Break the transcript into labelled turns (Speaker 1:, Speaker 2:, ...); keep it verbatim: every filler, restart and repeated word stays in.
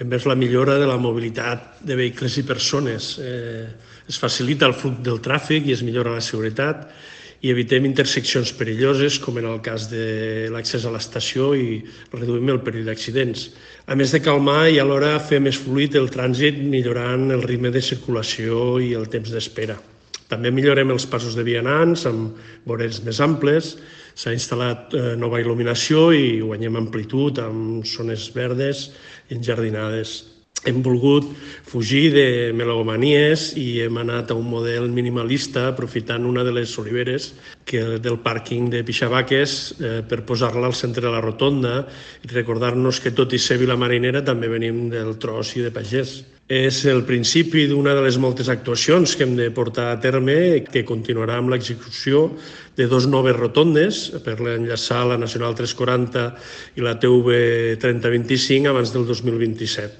Speaker 1: envers la millora de la mobilitat de vehicles i persones. Eh, es facilita el flux del tràfic i es millora la seguretat i evitem interseccions perilloses, com en el cas de l'accés a l'estació, i reduïm el perill d'accidents. A més de calmar i alhora fer més fluid el trànsit, millorant el ritme de circulació i el temps d'espera. També millorem els passos de vianants amb voreres més amples, s'ha instal·lat nova il·luminació i guanyem amplitud amb zones verdes i enjardinades. Hem volgut fugir de melomanies i hem anat a un model minimalista aprofitant una de les oliveres que del pàrquing de Pixavaques eh, per posar-la al centre de la rotonda i recordar-nos que tot i ser vila marinera també venim del tros i de pagès. És el principi d'una de les moltes actuacions que hem de portar a terme, que continuarà amb l'execució de dos noves rotondes per enllaçar la Nacional tres quaranta i la T V trenta vint-i-cinc abans del dos mil vint-i-set.